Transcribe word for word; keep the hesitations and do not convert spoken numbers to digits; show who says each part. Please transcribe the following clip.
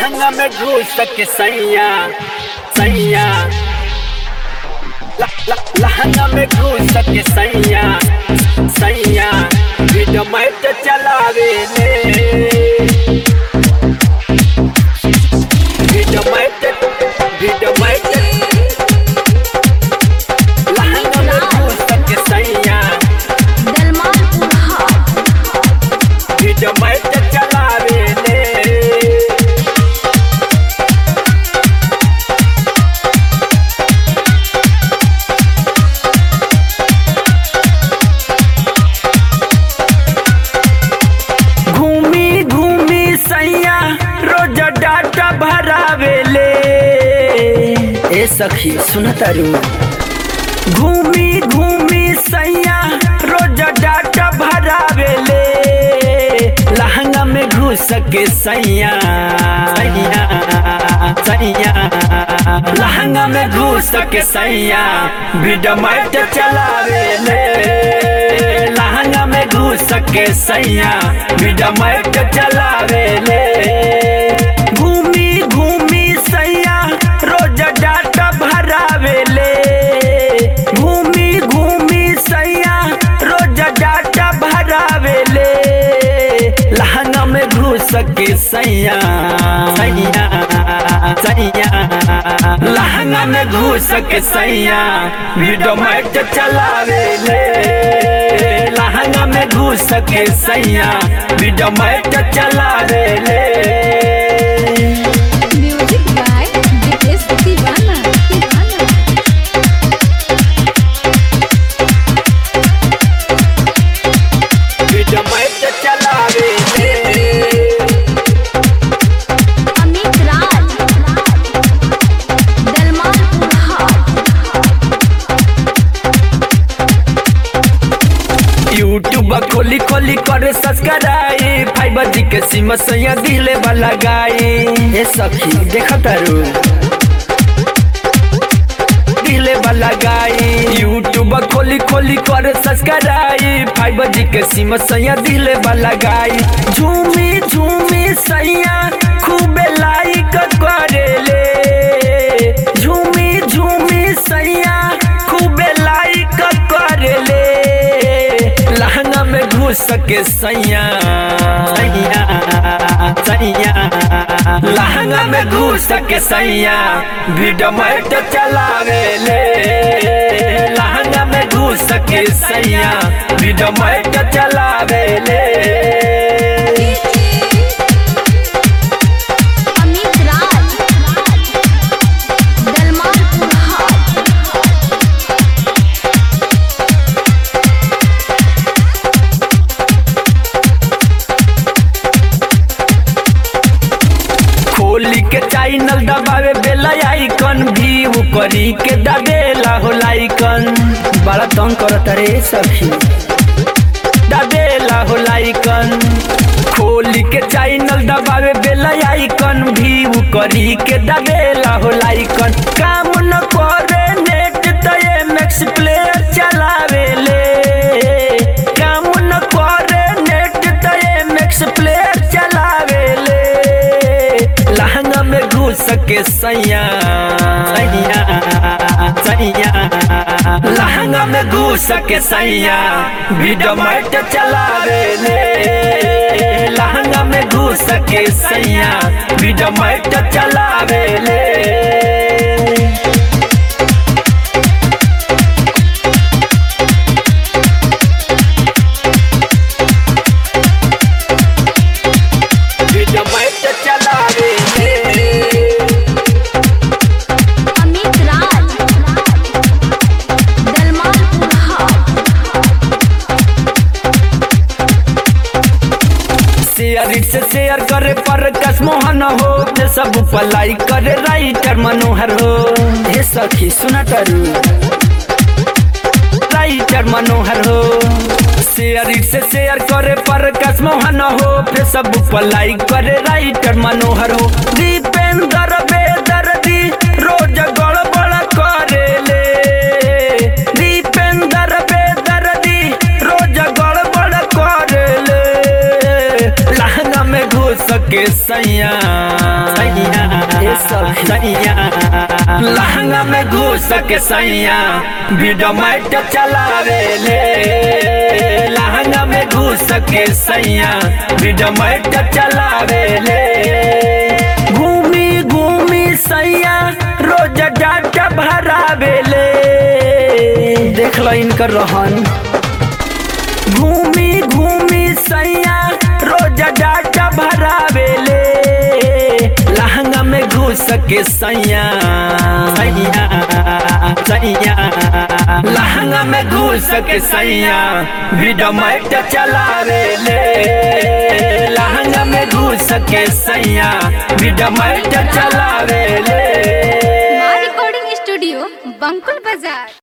Speaker 1: लहंगा में घुस के सैया सैया लहंगा में घुस के सैया सैया वीडियो मैच चलावे ले वीडियो मैच वीडियो मैच लहंगा में घुस के सैया वीडियो मैच चलावे ले भरावेले ए सखी सुनतारू घूमी घूमी सैया रोज डाटा भरावेले लहंगा में घुस के सैया सैया सैया लहंगा में घुस के सैया वीडियो मैच चलावेले लहंगा में घुस के सैया वीडियो मैच चलावेले डाटा भरावेले घूमी घूमी सैया रोज डाटा भरावेले लहंगा में घुस के सैया सैया सैया लहंगा में घुस के सैया वीडियो मैच चलावेले लहंगा में घुस के सैया वीडियो मैच चलावेले यूट्यूब खोली खोली करे सब्सक्राइब फाइव जी के सिम सैया दिले वाला गाई ए सखी देखा तारू दिले वाला गाई यूट्यूब खोली खोली करे सब्सक्राइब फाइव जी के सिम सैया दिले वाला गाई झूमी झूमी सैया खूबे लाइक करेले झूमी झूमी सैया खूबे लाइक करेले लहंगा में घुस के सैया सैया सैया लहंगा में घुस के सैया वीडियो मैच चलावेले लहंगा में घुस के सैया वीडियो मैच चलावेले खोली के चैनल दबावे बेला आइकन व्यू करी के दादेला हो लाइकन बड़ा तंग करत रे सखी दादेला हो लाइकन खोली के चैनल दबावे बेला आइकन व्यू करी के दादेला हो लाइकन काम न करे नेट तो एमएक्स प्लेयर चलावेले काम न करे नेट तो एमएक्स प्लेयर चलावेले लहंगा में घुस के सैया सैया सैया लहंगा में घुस के सैया वीडियो मैच चलावेले लहंगा में घुस के सैया वीडियो मैच चलावेले शेयर से शेयर करे पर कस मोहन हो सब पलाई करे राइटर मनोहर हो हे सखी सुना तारू राइटर मनोहर हो शेयर से शेयर करे पर कस मोहन हो सब पलाई करे राइटर मनोहर हो दीपेंद्र बेदर्दी रोज गड़बड़ करेले दीपेंद्र बेदर्दी रोज गड़बड़ करेले लहंगा में घुस के सैया ए सखिया लहंगा में घुस के सैया वीडियो मैट चलावे ले लहंगा में घुस के सैया वीडियो मैट चलावे ले घूमी घूमी सैया रोज डाटा भरावे ले देख लो इनकर रहन घूमी घूमी सैया रोज डाटा भरावे ले लहंगा में घुस के सैया सैया सैया लहंगा में घुस के सैया वीडियो मैट चलावे ले लहंगा में घुस के सैया वीडियो मैट चलावे ले
Speaker 2: मां रिकॉर्डिंग स्टूडियो बंकुल बाजार।